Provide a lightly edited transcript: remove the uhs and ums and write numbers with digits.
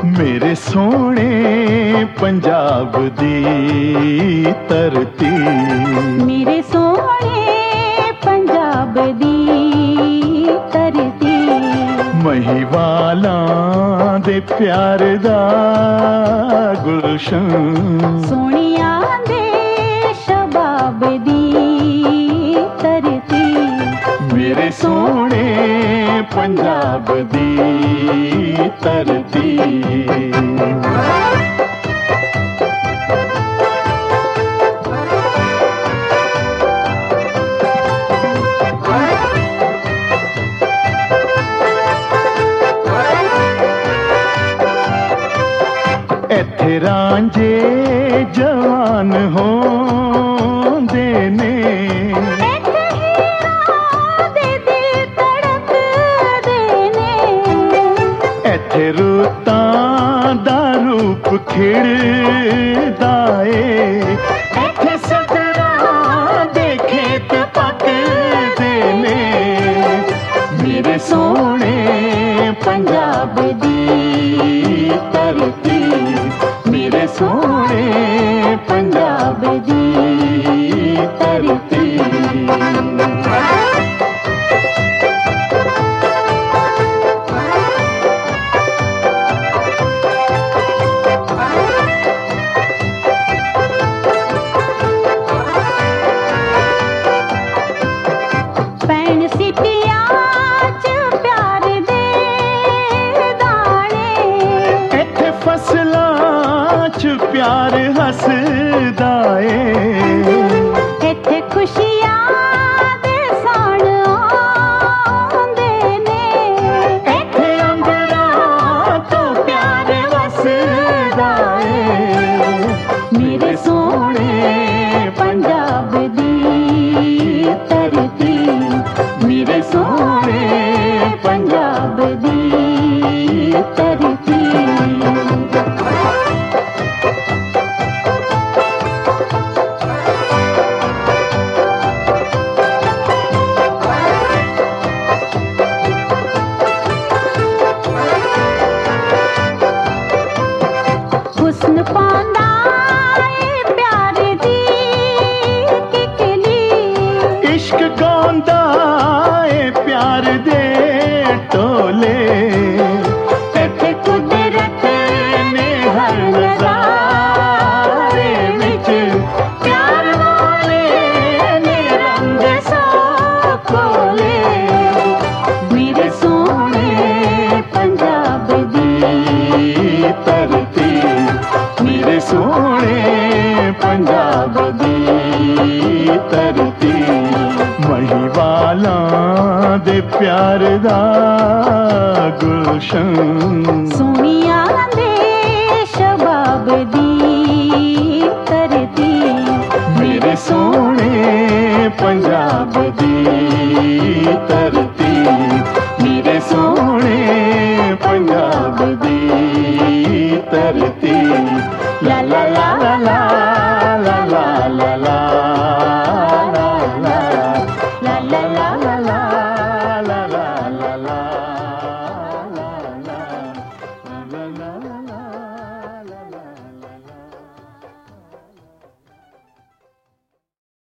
मेरे सोने पंजाब दी धरती, मेरे सोने पंजाब दी धरती, महिवाला दे प्यार दा गुलशन, सोनिया दे शबाब दी धरती, मेरे सोने पंजाब दी धरती। इत्थे रांझे जवान होंदे ने, इत्थे हीरां दे दिल धड़कदे ने, इत्थे रुत्तां दा रूप खिड़दा ए, इत्थे सदरां दे खेत पकदे ने, मेरे सोने पंजाब दी धरती, मेरे सोने पंजाब दी धरती। पैण सिटिया च प्यार दे दाने, इत्थे फसलां च प्यार हसदा ए, इत्थे खुशियां दे साण आंदे ने, इत्थे अंबरां तो प्यार वसदा ए, मेरे सोने पंजाब दी धरती, मेरे सोने पंजाब दी धरती। हुस्न पांदा ए प्यार दी किकली, इश्क गांदा ए प्यार दे टोले, इत्थे कुदरत ने हर नज़ारे विच प्यार वाले ने रंग सौ खोले, मेरे सोने पंजाब दी धरती, मेरे सोने पंजाब दी धरती, महिवाला दे प्यार दा गुलशन, सोनिया